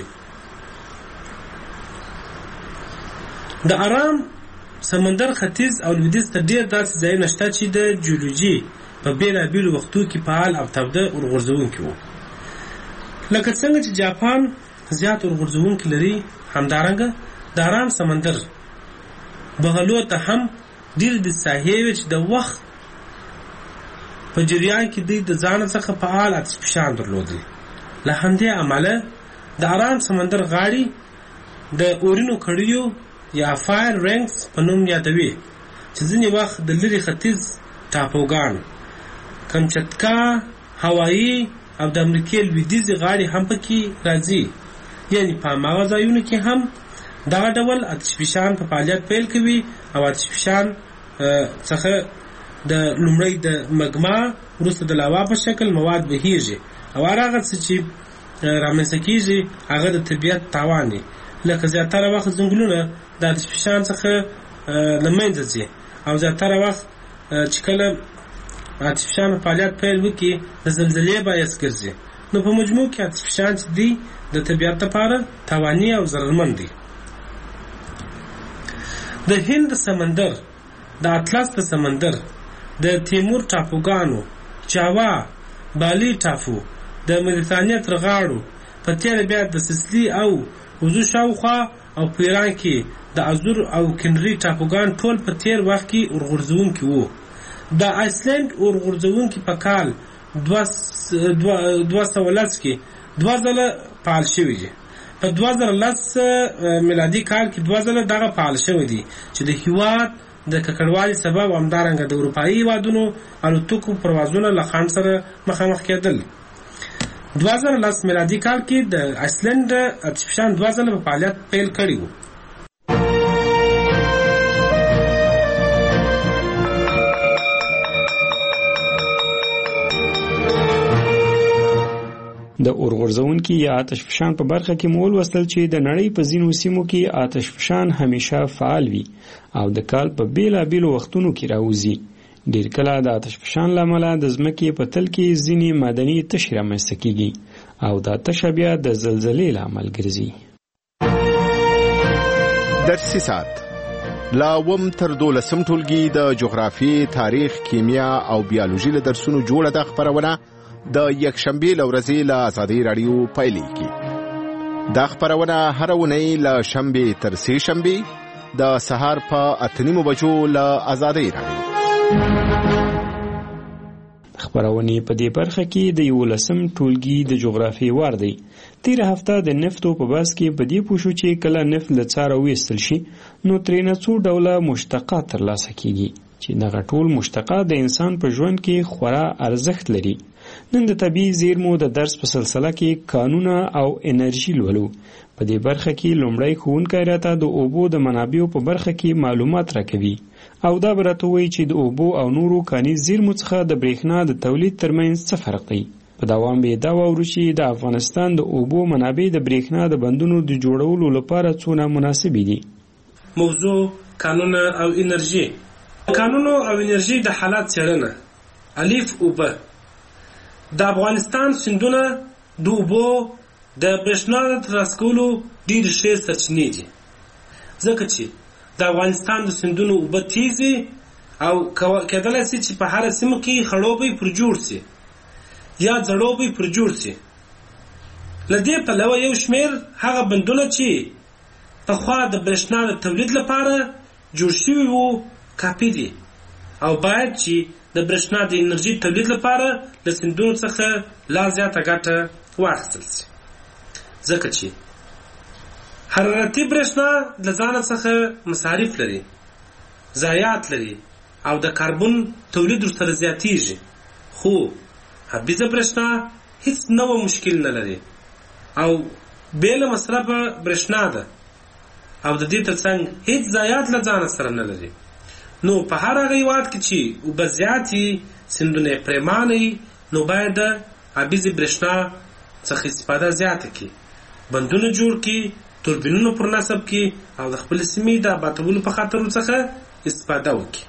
د آرام سمندر ختیځ او لویدیځ ته ډېر داسې ځایونه شته چې د جیولوژي په بېلابېلو وختو کې فعال او تاوده اور غورځونکي وو. لکه څنګه چې جاپان زیات اور غورځونکي لري، همدارنګه د آرام سمندر بغلو ته هم ډېر د ساحې وي چې د وخت په جریان کې دوی د ځان څخه فعال آتشفشان درلودل. له همدې امله د آرام سمندر غاړې د اورینو کړیو یا فایر رینګز په نوم یادوي چې ځینې وخت د لرې ختیځ ټاپوګان، کمچتکا، هوایي او د امریکې لویدیځې غاړې هم پکې راځي. یعنی په هماغه ځایونو کې هم دغه ډول آتشفشان په فعالیت پیل کوي او آتشفشان څخه د لومړی د مګما وروسته د لاوا په شکل مواد بهیږي او هغه څه چې رامنځته کیږي هغه د طبیعت تاوان دی. لکه زیاتره وخت ځنګلونه د اتشفشان څخه له منځه ځي او زیاتره وخت چې کله اتشفشان فعالیت پیل وکړي د زلزلې باعث ګرځي. نو په مجموع کې اتشفشان چې دی د طبیعت لپاره تاواني او ضررمند دی. د هند سمندر، د اطلس د سمندر، د تیمور ټاپوګانو، جاوا، بالی ټاپو، د مدیترانې تر غاړو په تېره بیا د سیسلی او وزو شاوخوا او په ایران کې د ازور او کنری ټاپوګان ټول په تېر وخت کې اورغورځونکي وو. د آیسلند اورغورځونکي په کال 2010 کې 2 ځله فعال شوي دي. په 2010 میلادي کال کې 2 ځله دغه فعال شوي دي چې د هیواد د ککړوالي سبب همدارنګه د اروپایي هیوادونو الوتکو پروازونه له خنډ سره مخامخ کېدل. 2010 میلادي کال کې د آیسلند اتشفشان 2 ځله په فعالیت پیل کړی وو. د اورغورځونکي یا آتشفشان په برخه کې مول وستل چې د نړۍ په ځینو سیمو کې آتشفشان همیشه فعال وي او د کال په بیلابیلو وختونو کې راوځي. ډیر کله د آتشفشان له امله د ځمکې په تل کې ځینې معدني تشې رامنځته کېږي او دا تشه بیا د زلزلې لامل ګرځي. درسي ساعت لا وم تر 12 ټولګي د جغرافي، تاریخ، کیمیا او بیولوژي له درسونو جوړه د خبرونه د یکشنبه لورځي له آزادۍ رادیو پایلیږي. دا خبرونه هر ونی له شنبه تر سه شنبه د سهار په 8:30 بجو له آزادۍ رادیو. خبرونه په دې برخه کې د 11م ټولګي د جغرافي وار دی. تیر هفته د نفتو په بحث کې په دې پوښو چې کله نفت له څاره وېستل شي نو ترېنه څو ډوله مشتقات ترلاسه کیږي چې دغه ټول مشتقات د انسان په ژوند کې خورا ارزښت لري. نن د طبیعي زیرمو د درس په سلسله کې قانون او انرژي لولو. په دې برخه کې لومړی ښوونکی راته د اوبو د منابعو په برخه کې معلومات راکوي او دا به راته وایي چې د اوبو او نورو کاني زیرمو څخه د برېښنا د تولید ترمنځ څه فرق دی. په دوام به دا واورو چې د افغانستان د اوبو منابع د برېښنا د بندونو د جوړولو لپاره څونه مناسبې دي. موضوع قانون او انرژي. قانون او انرژي د حالات څېړنه. الف اوبه. د افغانستان سیندونه د اوبو د برېښنا د ترلاسه ډېرې ښې سرچینې دي ځکه چې د افغانستان د سیندونو اوبه تیزې او کېدلی شي چې په هره سیمه کې خړوبی پر جوړ شي یا ځړوبی پر جوړ شي. له دې پلوه یو شمېر هغه بندونه چې پخوا د برېښنا د تولید لپاره جوړ شوي وو کافي دي او باید چې د برېښنا د انرژي تولید لپاره له سیندونو څخه لا زیاته ګټه واخیستل شي ځکه چې حرارتي برېښنا له ځانه څخه مصارف لري، ضایعات لري او د کاربن تولید ورسره زیاتیږي. خو حبیزه برېښنا هیڅ نوع مشکل نه لري او بې له مصرفه برېښنا ده او د دې ترڅنګ هیڅ ضایعات له ځانه سره نه لري. نو په هر هغه هېواد کې چې اوبه زیاتې سیندونه یې پرېمانه نو باید د حبیزې برېښنا څخه استفاده زیاته کړي، بندونه جوړ کړي، توربینونه پر نصب کړي او د خپلې سیمې د آبادولو په خاطرو څخه استفاده وکړي.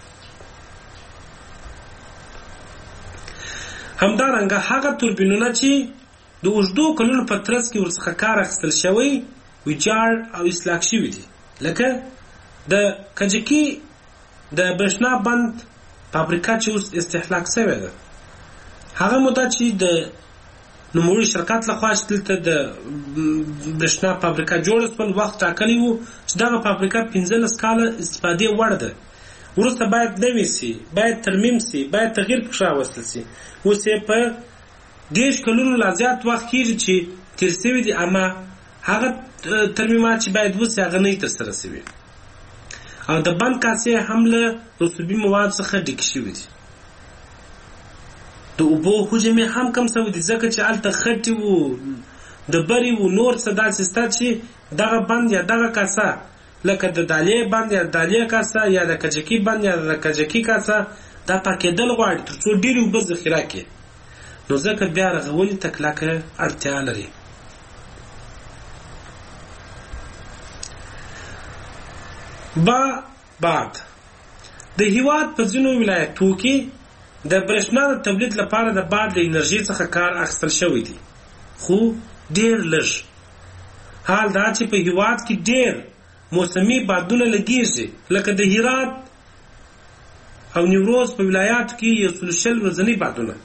همدارنګه هغه توربینونه چې د اوږدو کلونو په ترڅ کې ورڅخه کار اخیستل شوی ویجاړ او اصلاح شوي دي، لکه د کجکي د برېښنا بند فابریکه چې اوس استهلاک شوې ده. هغه موده چې د نوموړي شرکت لخوا چې دلته د برېښنا فابریکه جوړه شول وخت ټاکلی و چې دغه فابریکه 15 کاله استفادې وړ ده. وروسته باید نوې سي، باید ترمیم سي، باید تغییر پکې راوستل سي. اوس یې په 10 کلونو لا زیات وخت کېږي چې تېر شوي دي، اما هغه ترمیمات چې باید وسي هغه نه ترسره شوي او د بند کاسې هم له رسوبي موادو څخه ډکې شوي دي. د اوبو حجم یې هم کم شوی دی ځکه چې هلته خټې وو، ډبرې وو، نور څه داسې شته چې دغه بند یا دغه کاسه لکه د دالې بند یا د دالې کاسه یا د کجکي بند یا د کجکي کاسه دا پاکېدل غواړي تر څو ډېرې اوبه ذخیره کړي. نو ځکه بیا رغونې ته کلکه اړتیا لري. بعد د هیواد په ځینو ولایتو کې د برېښنا د تولید لپاره د باد له انرژي څخه کار اخیستل شوی دی، خو ډېر لږ. حال دا چې په هیواد کې ډېر موسمي بادونه لګیږي، لکه د هرات او نیمروز په ولایاتو کې 120 ورځني بادونه.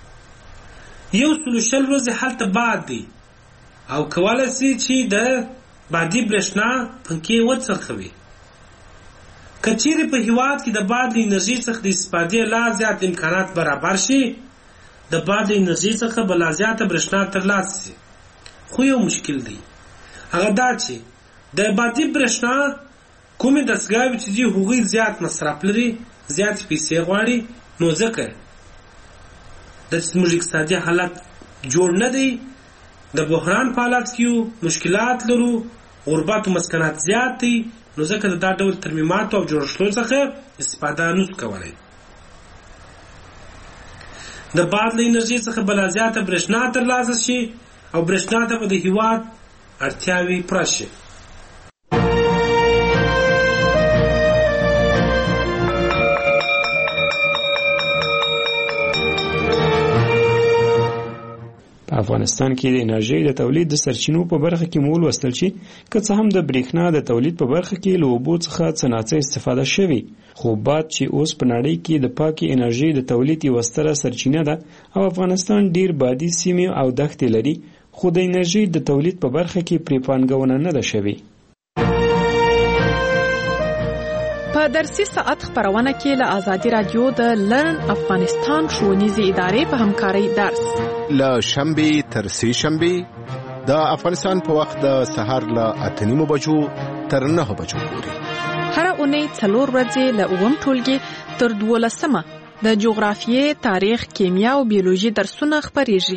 120 ورځې هلته باد دی او کولی شي چې د بادي برېښنا پنکې وڅرخوي. که چیرې په هیواد کې د باد له انرژي څخه د استفادې لا زیات امکانات برابر شي، د باد له انرژي څخه به لا زیاته برېښنا ترلاسه شي. خو یو مشکل دی، هغه دا چې د بادي برېښنا کومې دستګاوې چې دي هغوی زیات مصرف لري، زیات پیسې غواړي، نو ځکه د زموږ اقتصادي حالت جوړ نه دی. د بحران په حالت کې مشکلات لرو، غربت و مسکنات زیات دی، نو ځکه د دا ډول ترمیماتو او جوړښتونو څخه استفاده نشو کولی. د باد له انرژي څخه به لا زیاته برېښنا ترلاسه شي او برېښنا ته به د هیواد اړتیاوې پوره شي. په افغانستان کې د انرژي د تولید د سرچینو په برخه کې مول وستل شي، که څه هم د برېښنا د تولید په برخه کې له اوبو څخه څه ناڅه استفاده شوي، خو باد چې اوس په نړۍ کې د پاکې انرژي د تولید یوه ستره سرچینه ده او افغانستان ډیر بادي سیمې او دښتې لري، خو د انرژي د تولید په برخه کې پرې پانګونه نه ده شوې. په درسي ساعت خبرونه کې له آزادي رادیو د لرن افغانستان ښوونیزې ادارې په همکارۍ درس له شنبې تر سې شنبې د افغانستان په وخت د سهار له 8:30 بجو تر 9 بجو پورې. هر اونۍ 4 ورځې له 9 ټولګي تر 12 د جغرافیې، تاریخ، کیمیا او بیولوژي درسونه خبرېږي.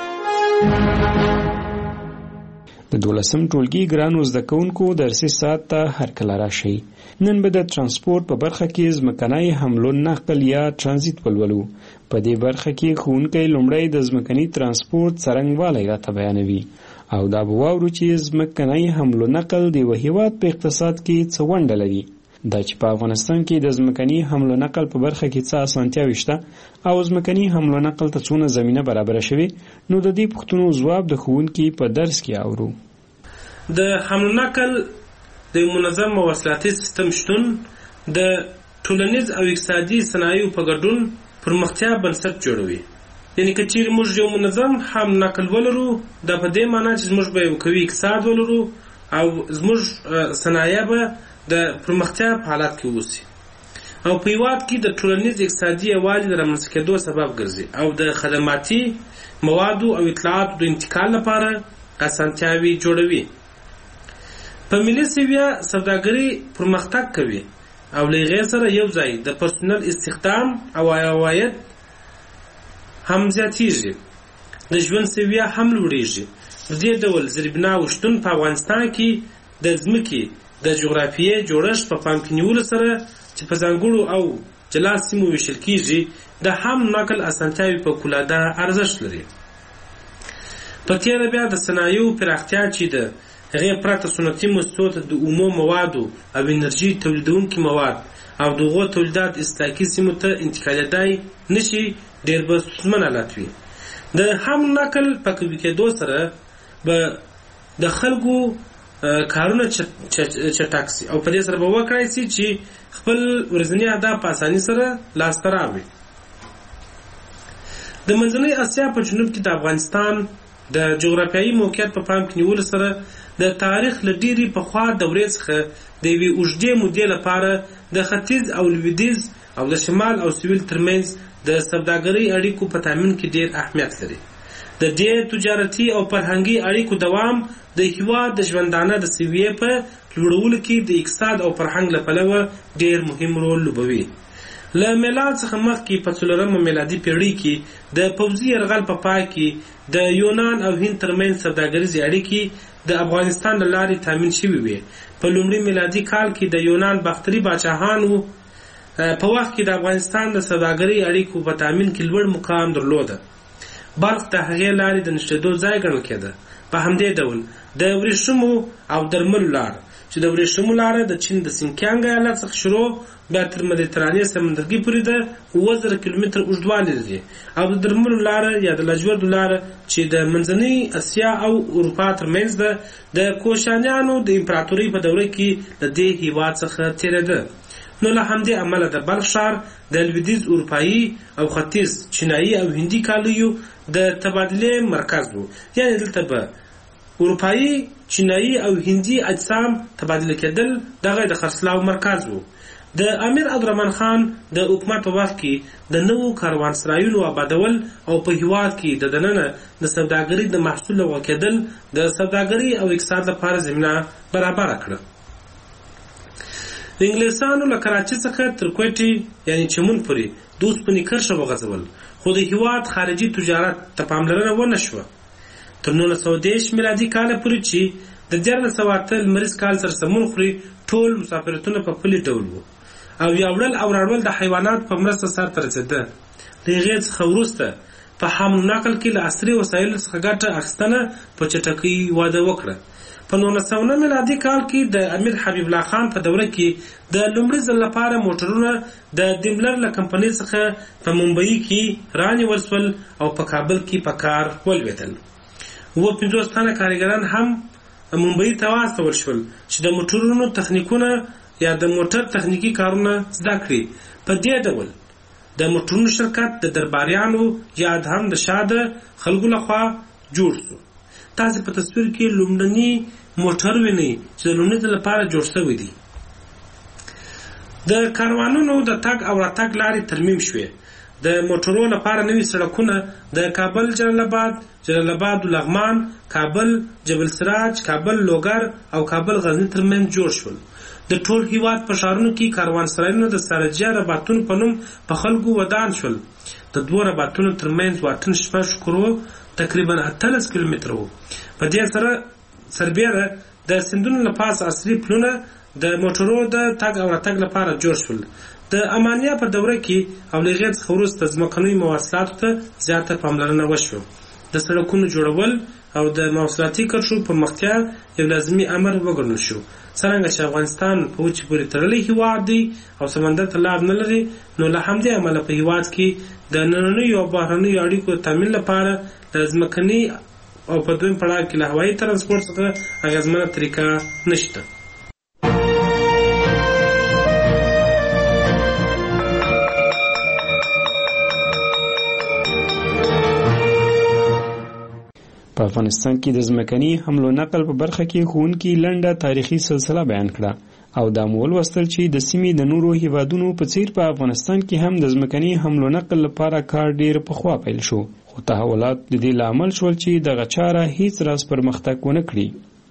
د 12م ټولګي ګرانو زده کوونکو درسي ساعت ته هرکله راشئ. نن به د ترانسپورت په برخه کې ځمکنی حمل و نقل یا ترانزیت ولولو. په دې برخه کې ښوونکی لومړی د ځمکني ترانسپورت څرنګوالی راته بیانوي او دا به واورو چې ځمکنی حمل و نقل د یوه هیواد په اقتصاد کې څه ونډه لري. دا چې په افغانستان کې د ځمکني حمل و نقل په برخه کې څه اسانتیاوې شته او ځمکني حمل و نقل ته څونه زمینه برابره شوې، نو د دې پوښتنو ځواب د ښوونکي په درس کې اورو. د حمل و نقل د منظم مواصلاتي سیستم شتون د ټولنیز او اقتصادي صنایعو په ګډون پرمختیا بنسټ جوړوي. یعنی که چیرې موږ یو منظم حمل نقل ولرو، دا په دې معنی چې موږ به یو قوي اقتصاد ولرو او زموږ صنایع به د پرمختیا په حالت کې اوسي او په هیواد کې د ټولنیز اقتصادي یووالي د رامنځته کېدو سبب ګرځي او د خدماتي موادو او اطلاعاتو د انتقال لپاره اسانتیاوې جوړوي. په ملي سویه سوداګري پرمختګ کوي او له هغې سره یو ځای د پرسونل استخدام او عواید هم زیاتیږي، د ژوند سویه هم لوړیږي. د دې ډول زیربناو شتون په افغانستان کې د ځمکې د جغرافیې جوړښت په پام کې نیولو سره چې په ځانګړو او جلا سیمو ویشل کېږي، د حمل نقل اسانتیاوې په فوق‌العاده ارزښت لري. په تېره بیا د صنایعو پراختیا چې د هغې پرته سنتي مؤسسو ته د اومو موادو او انرژي تولیدونکي مواد او د هغو تولیدات اصلاحي سیمو ته انتقالېدای نشي، ډېر به ستونزمن حالت وي. د حمل نقل په قوي کېدو سره به د خلکو کارونه چټک سي او په دې سره به وکړای سي چې خپل ورځني اهداف په اسانۍ سره لاسته راوړي. د منځنۍ اسیا په جنوب کې د افغانستان د جغرافیایي موقعیت په پام کې نیولو سره د تاریخ له ډېرې پخوا دورې څخه د یوې اوږدې مودې لپاره د ختیځ او لویدیځ او د شمال او سویل ترمنځ د سوداګرۍ اړیکو په تامین کې ډېر اهمیت لري. د دې تجارتي او فرهنګي اړیکو دوام د هیواد د ژوندانه د سویې په لوړولو کې د اقتصاد او فرهنګ له پلوه ډېر مهم رول لوبوي. له میلاد څخه مخکې په 4مه میلادي پیړۍ کې د پوځي یرغل په پای کې د یونان او هند ترمنځ سوداګریزې اړیکې د افغانستان له لارې تامین شوې وې. په لومړي میلادي کال کې د یونان باختري پاچاهانو په وخت کې د افغانستان د سوداګرۍ اړیکو په تامین کې لوړ مقام درلوده. بلخ د هغې لارې د نښتېدو ځای ګڼل کېده. په همدې ډول د ورېښمو او درملو لاره چې د ورېښمو لاره د چین د سینکیانګ ایالت څخه شروع بیا تر مدیترانې سمندرګي پورې د 7000 کیلومتر اوږدوالی لري، او د درملو لاره یا د لاجوردو لاره چې د منځنۍ اسیا او اروپا ترمنځ ده د کوشانیانو د امپراتورۍ په دوره کې له دې هېواد څخه تېرېده. نو له همدې امله د بلخ ښار د لویدیځ اروپایي او ختیځ چینایي او هندي کالیو د تبادلې مرکز و. یعنې دلته به اروپایي، چینایي او هندي اجسام تبادله کېدل، دغه د خرڅلاو مرکز و. د امیر عبدالرحمن خان د حکومت په وخت کې د نوو کاروانسرایونو آبادول او په هېواد کې د دننه د سوداګرۍ د محصول لغوه کېدل د سوداګرۍ او اقتصاد لپاره زمینه برابره کړه. انګلیسانو له کراچۍ څخه تر کوټې یعنې چمن پورې د اوسپنې کرښه وغځول، خو د هېواد خارجي تجارت ته پاملرنه ونه شوه. تر 1930 میلادي کاله پورې چې د 1408 لمریز کال سره سمون خوري ټول مسافرتونه په پلي ډول وو او یا وړل او راوړل د حیوانات په مرسته سرته رسېده. د هغې څخه وروسته په حمل و نقل کې له عصري وسایلو څخه ګټه اخیستنه په چټکۍ وده وکړه. په 1909 میلادي کال کې د امیر حبیب الله خان په دوره کې د لومړي ځل لپاره موټرونه د دیملر له کمپنۍ څخه په ممبئی کې رانیول شول او په کابل کې په کار ولوېدل. 50 تنه کارګران هم ممبئی ته واستول شول چې د موټرونو تخنیکونه یا د موټر تخنیکی کارونه زده کړي. په دې ډول د موټرونو شرکت د درباریانو یا هم د شاده خلکو لخوا جوړ شو. تاسو په تصویر کې لومړني موټر وینئ چې د لومړي ځل لپاره جوړ شوی دی. د کاروانونو د تګ او راتګ لارې ترمیم شوې. د موټرو لپاره نوي سړکونه د کابل جلال آباد لغمان، کابل جبل سراج، کابل لوګر او کابل غزنی ترمنځ جوړ شول. د ټول هیواد په ښارونو کې کاروانسرایونه د سرجه رباطونو په نوم په خلکو ودان شول. د دوه رباطونو ترمنځ واټن 6 کرو تقریبا 18 کیلومتر و. په دې سره سربیره د سندونو له پاسه عصري پلونه د موټرو د تګ او راتګ لپاره جوړ شول. د امانیه په دوره کې او له هغې څخه وروسته ځمکنیو مواصلاتو ته زیاته پاملرنه وشوه. د سړکونو جوړول او د مواصلاتي کرښو پرمختیا یو لازمي امر وګڼل شو. څرنګه چې افغانستان په وچې پورې تړلی هېواد دی او سمندر ته لار نه لري، نو له همدې امله په هېواد کې د نننیو او بهرنیو اړیکو د تامین لپاره د ځمکني او په دویم پړاو کې له هوایي ترانسپورټ څخه اغېزمنه طریقه نشته. په افغانستان کې د ځمکني حمل و نقل په برخه کې ښوونکي لنډه تاریخي سلسله بیان کړه او دا مو ولوستل چې د سیمې د نورو هیوادونو په څیر په افغانستان کې هم د ځمکني حمل و نقل لپاره کار ډیر پخوا پیل شو، خو تحولات د دې لامل شول چې دغه چاره هیڅ راز پرمختګ ونه کړي.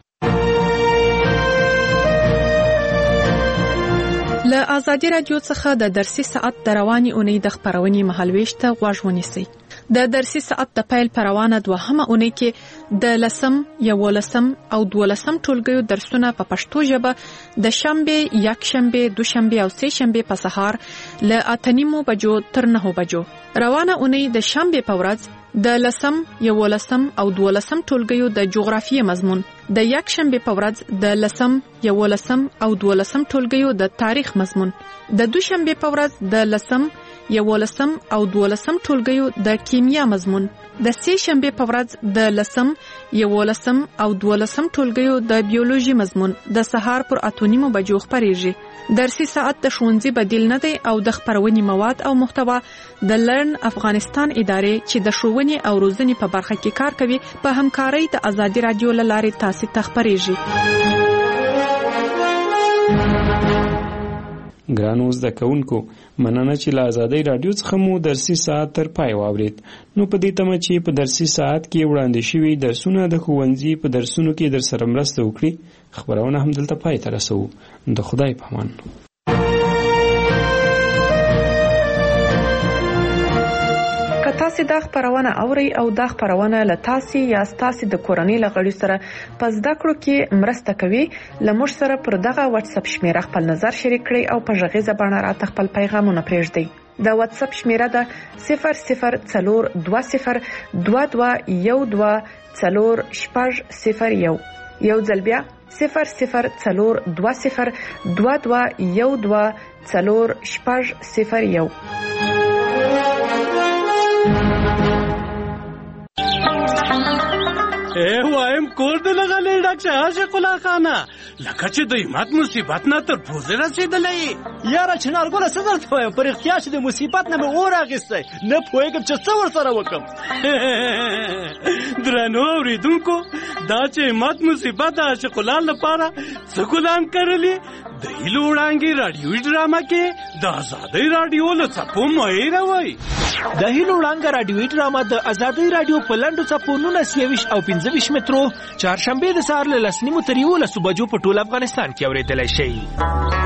له ازادي رادیو څخه د درسي ساعت د رواني اونۍ د خبرونې مهالويش ته غوږ ونیسئ. د درسي ساعت د پیل پروانه دوهمه اونۍ کې د 10 11 او 12 ټولګیو درسونه په پښتو ژبه د شنبه، یکشنبه، دوشنبه او سه شنبه په سهار له 8:30 بجو تر 9 بجو. روانه اونۍ د شنبه په ورځ د 10 11 او 12 ټولګیو د جغرافیې مضمون، د یکشنبه په ورځ د 10 11 او 12 ټولګیو د تاریخ مضمون، د دوشنبه په ورځ د 10 11 او 12 ټولګیو د کیمیا مضمون، د سه شنبه په ورځ د 10 11 او 12 ټولګیو د بیولوژي مضمون د سهار پر 8:30 بجو خبرېږي. درسي ساعت د ښوونځي بدیل نه دی او د خبرونې مواد او محتوا د لرن افغانستان ادارې چې د ښوونې او روزنې په برخه کې کار کوي په همکارۍ د ازادي رادیو له لارې تاسو ته خبرېږي. ګرانو زده کوونکو، مننه چې له ازادي رادیو څخه مو درسي ساعت تر پای واورید. نو په دې تمه چې په درسي ساعت کې وړاندې شوي درسونه د ښوونځي په درسونو کې در سره مرسته وکړي، خبرونه هم دلته پای ته رسوو. د خدای په امان. که تاسو دا خبرونه اورئ او دا خبرونه له تاسو یا تاسو د کورنۍ له غړي سره په زده کړو کې مرسته کوي، لمر سره پر دغه واتس اپ شمیره خپل نظر شریک کړئ او په ژغې زبانه راته خپل پیغامونه پرېږدئ. د واتس اپ شمیره ده 004222124001 یو ځل بیا 004222124001 وایم کور دې لغلې ډاکټر عاشق الله خانه لکه چې د همت مصیبت نه تر پوزې رسېدلې یاره چنارګله څه درته وایم پر اختیار چې د مصیبت نه مې اور اخیستی نه پوهېږم چې څه ورسره وکړم درنو اورېدونکو دا چې همت مصیبت د عاشق الله لپاره څه ګلان کرلي د هیلو وړانګې راډیوي ډرامه کې د ازادۍ راډیو له څپو مه هېروئ. د هیلو وړانګه راډیوي ډرامه د ازادۍ راډیو په لنډو څپو 19 او 25 مترو چهارشنبې د سهار له 10:30 تر 11 بجو په ټول افغانستان کې اورېدلی شئ.